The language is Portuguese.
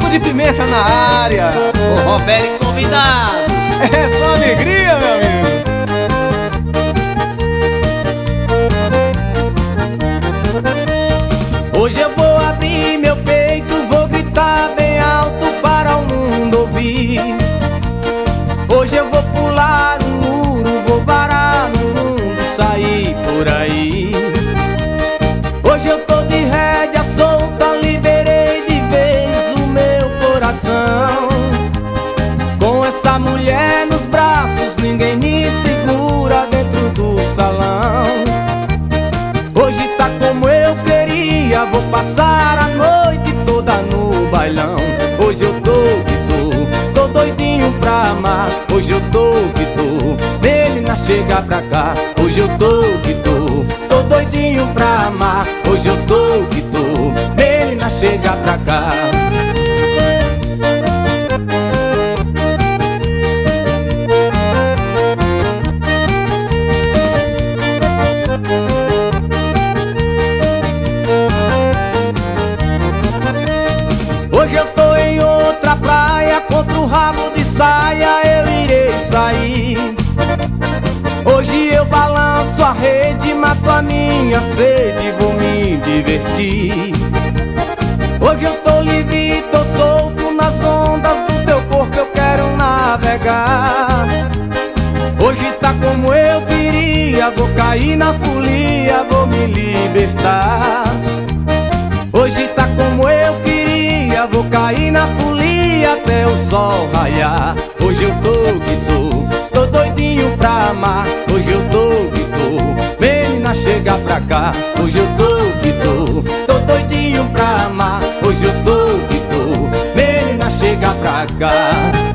Fogo de Pimenta na área. O Roberto e convidados. É só alegria, meu amigo. Hoje eu vou abrir meu peito, vou gritar bem alto para o mundo ouvir. Hoje eu vou pular um muro, vou varar no mundo, sair por aí. Hoje eu tô de rédea solta, liberei de vez o meu coração. Com essa mulher nos braços, ninguém me segura dentro do salão. Hoje tá como eu queria, vou passar a noite toda no bailão. Hoje eu tô que tô doidinho pra amar. Hoje eu tô que tô, menina chega pra cá. Hoje eu tô que tô doidinho pra amar. Hoje eu tô que tô, menina chega pra cá. Hoje eu tô em outra praia, contra o rabo de saia eu irei sair. Hoje eu balanço a rede, mato a minha sede, vou me divertir. Hoje eu tô livre, tô solto nas ondas do teu corpo, eu quero navegar. Hoje tá como eu queria, vou cair na folia, vou me libertar. Hoje tá como eu queria, vou cair na folia até o sol raiar. Hoje eu tô que tô doidinho pra amar. Hoje eu tô que tô, menina chega pra cá. Hoje eu tô que tô doidinho pra amar. Hoje eu tô que tô, menina chega pra cá.